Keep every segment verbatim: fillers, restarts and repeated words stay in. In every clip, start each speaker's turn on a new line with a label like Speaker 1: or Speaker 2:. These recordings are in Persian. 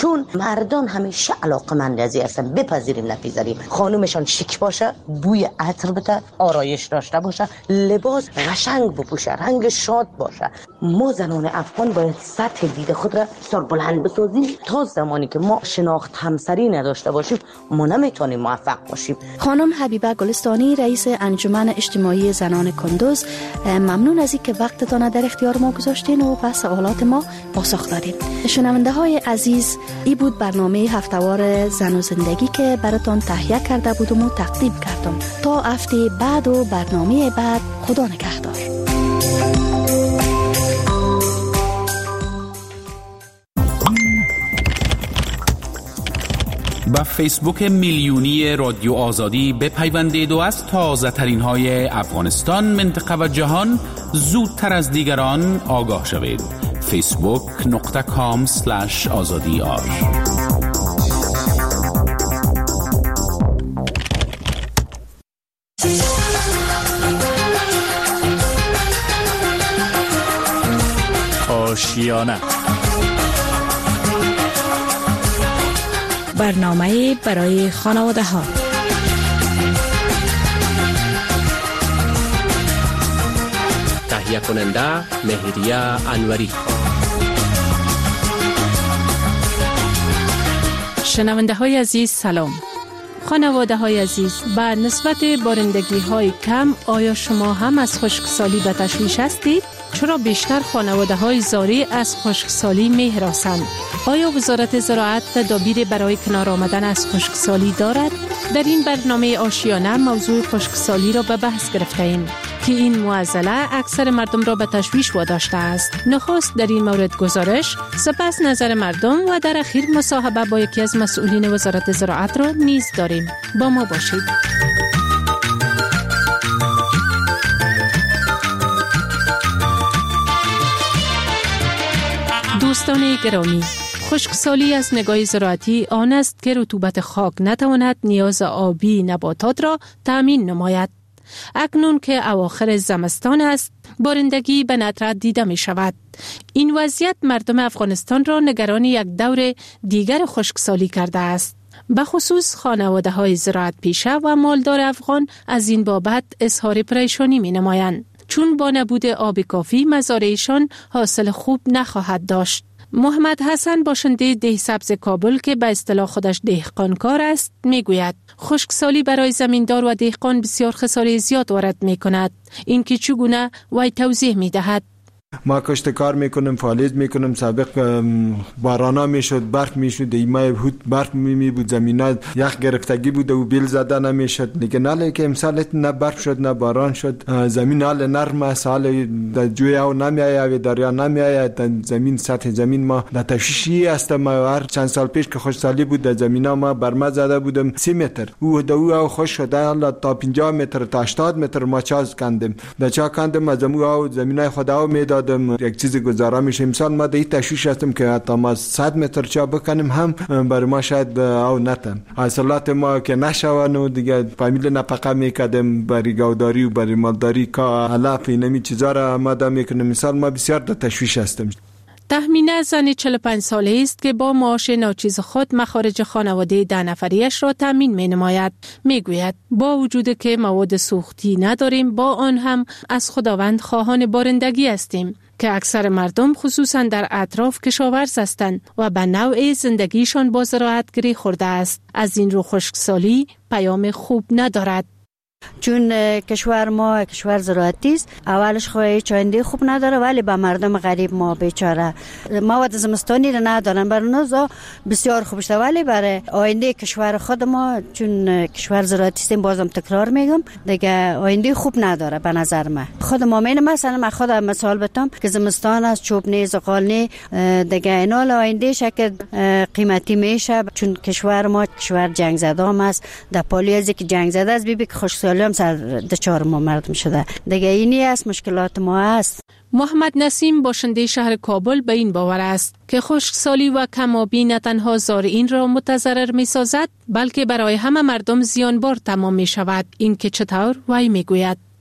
Speaker 1: چون مردان همیشه علاقمند ازی هستن، بپذیریم نپذیریم، خانومشان شیک باشه، بوی عطر بده، آرایش داشته باشه، لباس قشنگ بپوشه، رنگ شاد باشه. ما زنان افغان باید سطح دید خود را بسیار بلند بسازیم. تا زمانی که ما شناخت همسری نداشته باشیم ما نمیتونیم موفق باشیم.
Speaker 2: خانم حبیبه گلستانی، رئیس انجمن اجتماعی زنان کندوز، ممنون از اینکه وقتتان در اختیار ما گذاشتین و به سوالات ما پاسخ دادین. شنونده های عزیز، این بود برنامه هفتهوار زن و زندگی که براتون تهیه کرده بودم و تقدیم کردم. تا هفته بعد و برنامه بعد، خدا نگهدار.
Speaker 3: با فیسبوک میلیونی رادیو آزادی بپیوندید و از تازه ترین های افغانستان، منطقه و جهان زودتر از دیگران آگاه شوید. فیسبوک نقطه کام سلش آزادی آر.
Speaker 4: آشیانه،
Speaker 5: برنامه برای خانواده ها.
Speaker 6: تهیه کننده مهریه انوری.
Speaker 5: شنونده های عزیز سلام. خانواده های عزیز، به نسبت بارندگی های کم آیا شما هم از خشکسالی به تشویش هستید؟ چرا بیشتر خانواده های زاری از خشکسالی می هراسند؟ آیا وزارت زراعت تدابیر برای کنار آمدن از خشکسالی دارد؟ در این برنامه آشیانه موضوع خشکسالی را به بحث گرفته ایم که این معضله اکثر مردم را به تشویش واداشته است. نخست در این مورد گزارش، سپس نظر مردم و در اخیر مصاحبه با یکی از مسئولین وزارت زراعت را نیز داریم. با ما باشید. دوستان گرامی، خشکسالی از نگاه زراعتی آن است که رطوبت خاک نتواند نیاز آبی نباتات را تأمین نماید. اکنون که اواخر زمستان است، بارندگی به ندرت دیده می شود. این وضعیت مردم افغانستان را نگران یک دور دیگر خشکسالی کرده است. به خصوص خانواده های زراعت پیشه و مالدار افغان از این بابت اظهار پریشانی می نمایند، چون با نبود آب کافی مزارعشان حاصل خوب نخواهد داشت. محمد حسن، باشنده ده سبز کابل که به اصطلاح خودش دهقانکار است، میگوید خشکسالی برای زمیندار و دهقان بسیار خساره زیاد وارد می کند. این که چگونه وی توضیح می دهد.
Speaker 7: ما کشت کار میکنم، فعالیت میکنم. سابق بارانا میشد، برف میشد، ایمای هود برف می بود، زمینا یخ گرفتگی بود و بیل زده نمیشد. دیگه نه که امسال نه برف شد نه باران شد، زمین حال نرم است، حال جوی او نمیآید و دریا نمیآید. زمین سطح زمین ما در تشویشی است. ما هر چند سال پیش که خشکسالی بود در زمینا ما برمه زده بودم سی متر، او دو او خوش شده حالا تا پنجاه متر تا هشتاد متر ما چاز کندیم. در چا کندم از او زمینای خدا میداد یک چیز گذارا میشه. امسال ما در تشویش هستم که حتی ما صد متر چا بکنیم هم برای ما شاید او نتن. حاصلات ما که نشون و دیگه فامیل نفقه میکردیم برای گوداری و برای مالداری که علف اینمی چیزا را آماده میکنیم. امسال ما بسیار در تشویش هستیم.
Speaker 5: تهمینه زن چهل و پنج ساله است که با معاش ناچیز خود مخارج خانواده ده نفریش را تامین می نماید. می گوید با وجود که مواد سوختی نداریم، با آن هم از خداوند خواهان بارندگی هستیم که اکثر مردم خصوصا در اطراف کشاورز هستند و به نوع زندگیشان با زراعت گره خورده است. از این رو خشکسالی پیام خوب ندارد.
Speaker 8: چون کشور ما کشور زراعتی است، اولش خواهی چاینده خوب نداره، ولی به مردم غریب ما بیچاره مواد زمستانی را ندارن. برای نوزا بسیار خوب است، ولی برای آینده کشور خود ما چون کشور زراعتی است، بازم تکرار میگم دیگه آینده خوب نداره به نظر من. خود ما مین مثلا من خودم مثال بتم که زمستان است، چوبنی زغالنی دیگه اینا آینده شکل قیمتی میشه، چون کشور ما کشور جنگ زده است. در پالی از که جنگ زده است، بی بی خوش هم سر دچار ما مردم شده دیگه. اینی است مشکلات ما است.
Speaker 5: محمد نسیم، باشنده شهر کابل، به این باور است که خشکسالی و کم‌آبی نه تنها زارعین را متضرر می سازد، بلکه برای همه مردم زیانبار تمام می شود. این که چطور؟ وی می گوید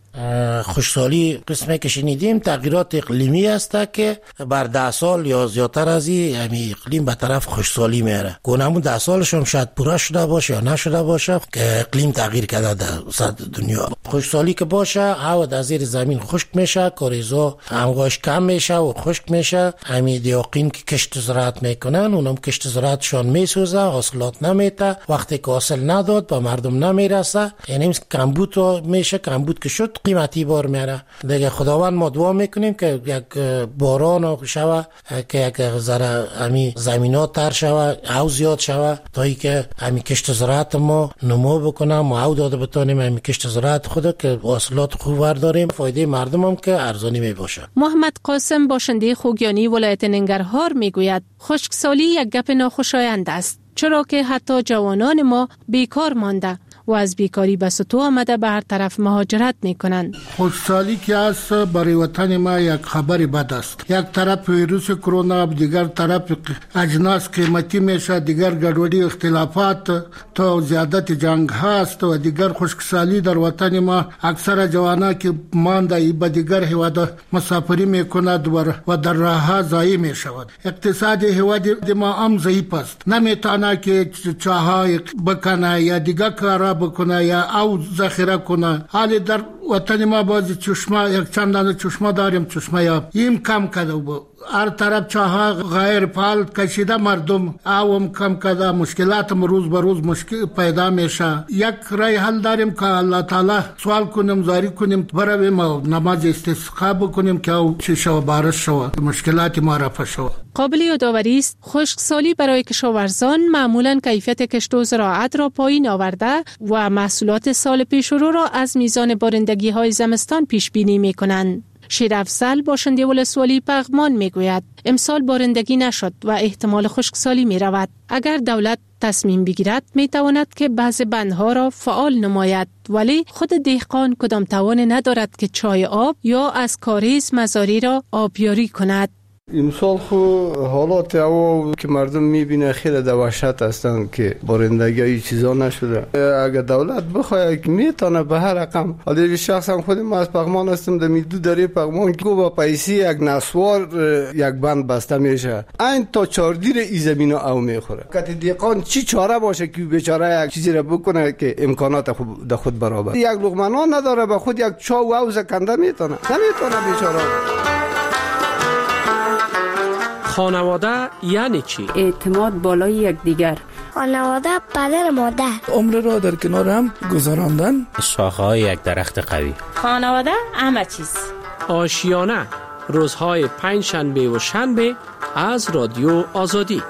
Speaker 4: خشکسالی قسمی که شنیدیم تغییرات اقلیمی است که بر ده سال یا زیادتر از این همین اقلیم به طرف خشکسالی میره. گونمون ده سالش هم شاید پورا شده باشه یا نشده باشه که اقلیم تغییر کرده در سطح دنیا. خشکسالی که باشه هوا در زیر زمین خشک میشه، کاریزا امواج کم میشه و خشک میشه. همین دیاقین که کشت زراعت میکنن اونم کشت زراعتشان میسوزه، حاصلات نمیده، وقتی که حاصل نداد به مردم نمیرسه، یعنی کمبود میشه. کمبود که شد قیمتی بار میاره دیگه. خداوند ما دعا میکنیم که یک باران شوه که یک ذره همین زمینات تر شوه او زیاد شوه تا ای که همین کشت زراعت ما نمو بکنه، ما او داده بتانیم همین کشت زراعت خود که حاصلات خوب برداریم، فایده مردم هم که ارزانی می باشه.
Speaker 5: محمد قاسم باشنده خوگیانی ولایت ننگرهار میگوید خشکسالی یک گپ ناخوشایند است، چرا که حتی جوانان ما بیکار مانده و از بیکاری به سطو آمده به هر طرف مهاجرت میکنند.
Speaker 9: خشکسالی که است برای وطن ما یک خبر بد است. یک طرف ویروس کرونا، دیگر طرف اجناس قیمتی میشه، دیگر گډوډي اختلافات تا زیادت جنگ هست و دیگر خشکسالی در وطن ما اکثر جوانان که مانده به دیگر هیواد مسافری میکند و در راه ضایع میشود. اقتصاد هیواد ما هم ضعیف است، نمیتونه که چاهای بکنه یا دیگر کارا بکنه یا او ذخیره کنه. حالی در وطن ما بعضی چشمه یک چند دانه چشمه داریم، چشمه یا این کم کرده بود، هر طرف چاها غیر فعال کشیده، مردم اوم کم کرده، مشکلات روز به روز مشکل پیدا میشه. یک رای حل داریم که الله تعالی سوال کنیم، زاری کنیم، برویم و نماز استسقا بکنیم که او چه شو بارش شو، مشکلات ما رفع شو.
Speaker 5: قابل یادآوری است خشکسالی برای کشاورزان معمولا کیفیت کشت و زراعت را پایین آورده و محصولات سال پیش رو را از میزان بارندگی های زمستان پیش بینی می کنند. شیرافزل باشنده ولسوالی پغمان میگوید امسال بارندگی نشد و احتمال خشکسالی می رود. اگر دولت تصمیم بگیرد می تواند که بعض بندها را فعال نماید، ولی خود دهقان کدام توان ندارد که چای آب یا از کاریز مزاری را آبیاری کند.
Speaker 10: امسال خو حالات هوا که مردم میبینه خیلی دوشت هستن که بارندگی های چیزا نشده. اگر دولت بخواد که میتونه به هر رقم، ولی شخصا خود ما از پغمان هستم، در میدو دری پغمان که با پیسی یک نسوار یک بند بسته میشه، این تا چاردیر ای زمین او میخوره. که دیقان چی چاره باشه که بیچاره یک چیزی را بکنه که امکانات خود در خود برابر، یک لقمه نان نداره به خود یک چا و او زکنده میتونه نمیتونه بیچاره.
Speaker 6: خانواده یعنی چی؟
Speaker 11: اعتماد بالای یکدیگر.
Speaker 12: خانواده پدر مادر.
Speaker 13: عمر را در کنار هم گذراندن.
Speaker 14: شاخه‌های یک درخت قوی.
Speaker 15: خانواده همه چیز.
Speaker 6: آشیانه روزهای پنج شنبه و شنبه از رادیو آزادی.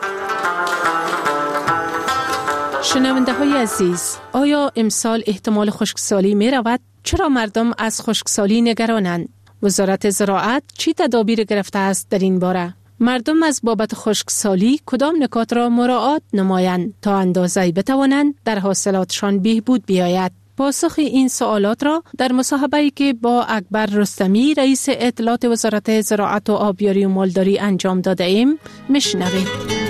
Speaker 5: شنونده های عزیز، آیا امسال احتمال خشکسالی می رود؟ چرا مردم از خشکسالی نگرانند؟ وزارت زراعت چی تدابیر گرفته است در این باره؟ مردم از بابت خشکسالی کدام نکات را مراعات نمایند تا اندازه‌ای بتوانند در حاصلاتشان بهبود بیاید؟ پاسخ این سوالات را در مصاحبه‌ای که با اکبر رستمی رئیس اطلاعات وزارت زراعت و آبیاری و مالداری انجام داده ایم میشنوید.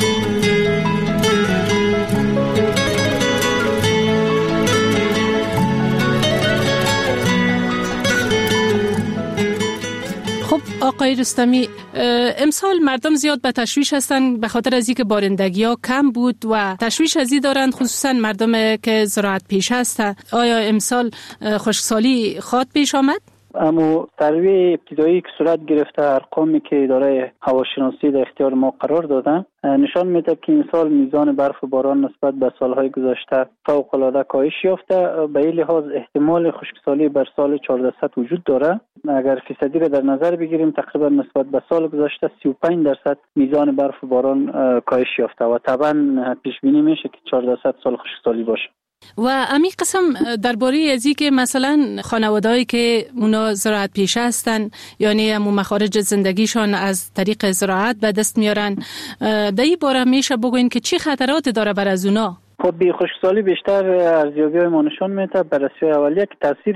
Speaker 5: آقای رستمی، امسال مردم زیاد به تشویش هستند به خاطر از اینکه بارندگی ها کم بود و تشویش از این دارند، خصوصا مردم که زراعت پیش هستند. آیا امسال خشکسالی خواد پیش آمد؟
Speaker 16: اما سروی ابتدایی که صورت گرفته ارقامی که اداره هواشناسی در اختیار ما قرار دادن نشان میده که این سال میزان برف و باران نسبت به سالهای گذشته فوق‌العاده کاهش یافته. به این لحاظ احتمال خشکسالی بر سال چهارصد وجود داره. اگر فیصدی را در نظر بگیریم تقریبا نسبت به سال گذشته سی و پنج درصد میزان برف و باران کاهش یافته و طبعا پیش بینی میشه که چهارصد سال خشکسالی باشه.
Speaker 5: و امی قسم درباره ازی که مثلا خانوادهایی که اونا زراعت پیش هستن، یعنی همون مخارج زندگیشان از طریق زراعت به دست میارن، در این باره میشه بگوین که چی خطرات داره بر از اونا؟
Speaker 16: خب بی خشکسالی بیشتر ارزیابی‌های ما نشون میده بررسی اولیه که تاثیرش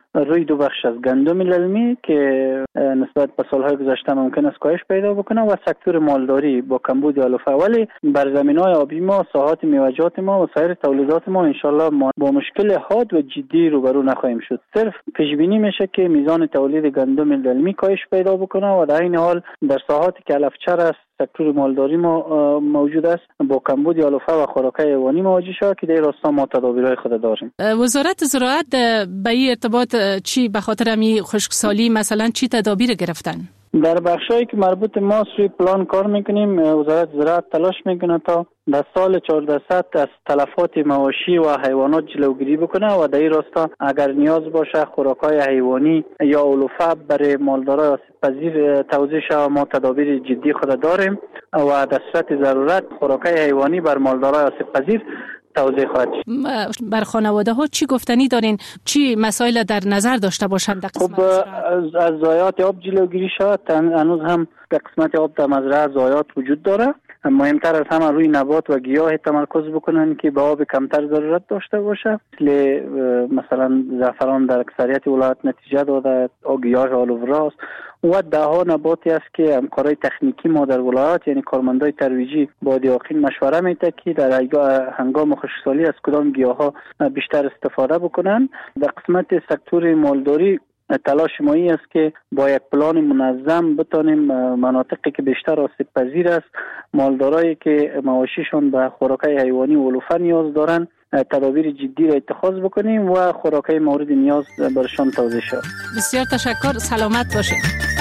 Speaker 16: روی دو بخش از گندم للمی که نسبت به سالهای گذشته ممکن است کاهش پیدا بکنه و سکتور مالداری با کمبود علوفه. ولی بر زمین‌های آبی ما، ساحات میوه‌جات ما و سایر تولیدات ما انشالله ما با مشکل حاد و جدی روبرو نخواهیم شد. صرف پیش بینی میشه که میزان تولید گندم للمی کاهش پیدا بکنه و در این حال در ساحاتی که علفچر است سکتور مالداری ما موجود است با کمبود علوفه و خوراک حیوانی مواجه شود که در راستا ما تدابیرهای خود داریم.
Speaker 5: وزارت زراعت به این ارتباط چی به خاطر می خشکسالی مثلا چی تدابیر گرفتن؟
Speaker 16: در بخشایی که مربوط ما روی پلان کار میکنیم. وزارت زراعت تلاش میکنه تا در سال چهاردهصد از تلفات مواشی و حیوانات جلوگیری بکنه و در این راستا اگر نیاز باشه خوراکای حیوانی یا علوفه برای مالدارای آسیب پذیر توزیع شود ما تدابیر جدی خود داریم و در صورت ضرورت خوراکای حیوانی بر مالدارای آسیب پذیر توزیع خواهد شد.
Speaker 5: بر خانواده ها چی گفتنی دارین؟ چی مسائل در نظر داشته باشند در قسمت
Speaker 16: خب از, از ضایعات آب جلوگیری شود. هنوز هم در قسمت آب در مزرعه ضایعات وجود داره. مهمتر از همه روی نبات و گیاه تمرکز بکنن که به آب کمتر ضرورت داشته باشه. مثل مثلا زعفران در اکثریت ولایات نتیجه داده، گیاه آلووراست و ده ها نباتی است که همکارای تکنیکی ما در ولایات یعنی کارمندای ترویجی با دیاقین مشوره میده که در هنگام خشکسالی از کدام گیاها بیشتر استفاده بکنن. در قسمت سکتور مالداری تلاش ما این است که با یک پلان منظم بتانیم مناطقی که بیشتر آسیب پذیر است، مالدارایی که مواشیشون به خوراکای حیوانی و علوفه نیاز دارن تدابیر جدی را اتخاذ بکنیم و خوراکای مورد نیاز برشان توزیع شود.
Speaker 5: بسیار تشکر، سلامت باشید.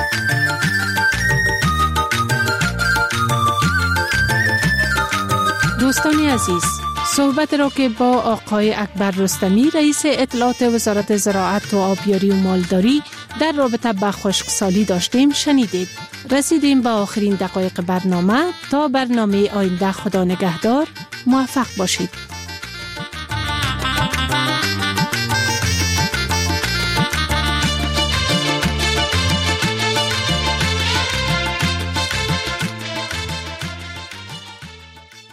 Speaker 5: دوستان عزیز، صحبت را که با آقای اکبر رستمی رئیس اطلاعات وزارت زراعت و آبیاری و مالداری در رابطه با خشکسالی داشتیم شنیدید. رسیدیم به آخرین دقایق برنامه. تا برنامه آینده خدا نگهدار، موفق باشید.